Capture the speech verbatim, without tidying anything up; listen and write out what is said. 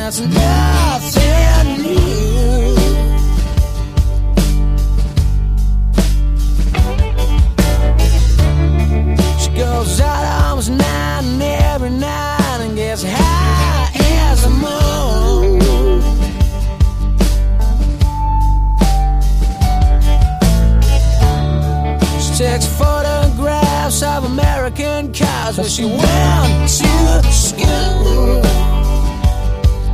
that's nothing new. She goes out almost nine every night and gets high as a moon. She takes photographs of American cars where she went to school.